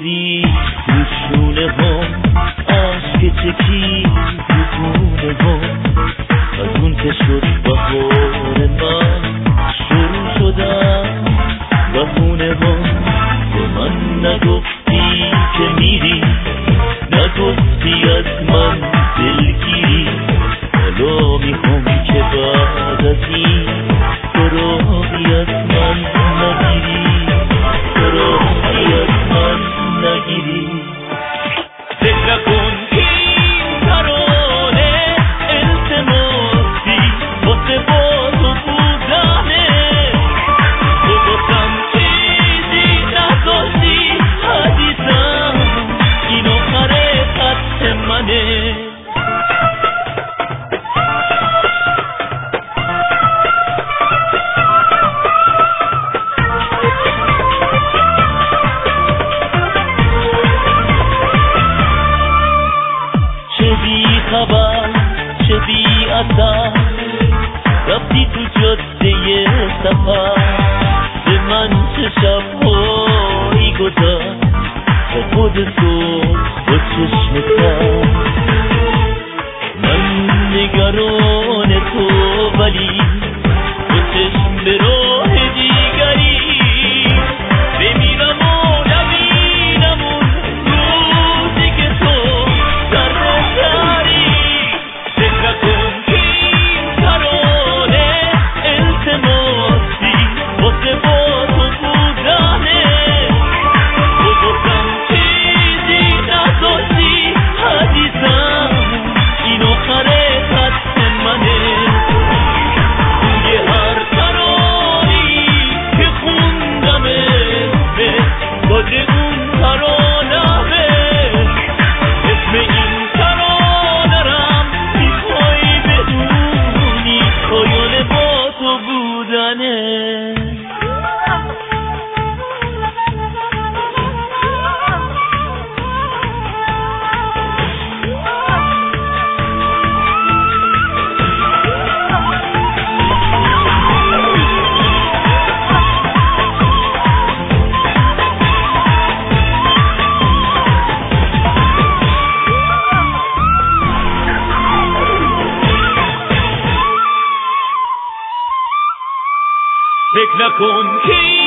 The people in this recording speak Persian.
نگفتی رو شونه هم عشق چکی رو گونه هم از اون که شد بهار من شروع شدم بهونه هم به من نگفتی که میری نگفتی از من دلگیری حالا میخوام که بعد از این فراغی از من نگیری فراغی از من نگیری فکر کن این ترانه التماسی واسه با تو بودنه تو بازم چیزی نداشتی حدیثم این آخر خط منه خبر چه بی اثر رفتی تو جاده سفر به من چه شبهایی گذشت با خود تو با چشم تر من نگران تو ولی با چشم به راه دیگری بمیرم و نبینم اون روزی که تو در بهتری فکر کن این ترانه التماسی واسه با تو بودنه تو بازم چیزی نداشتی حدیثم این آخر خط منه توی هر ترانی که خوندم اسمت داده اون ترانمه اسم این ترانرم میخوای بدونی پایان با تو بودنه فکر نکن که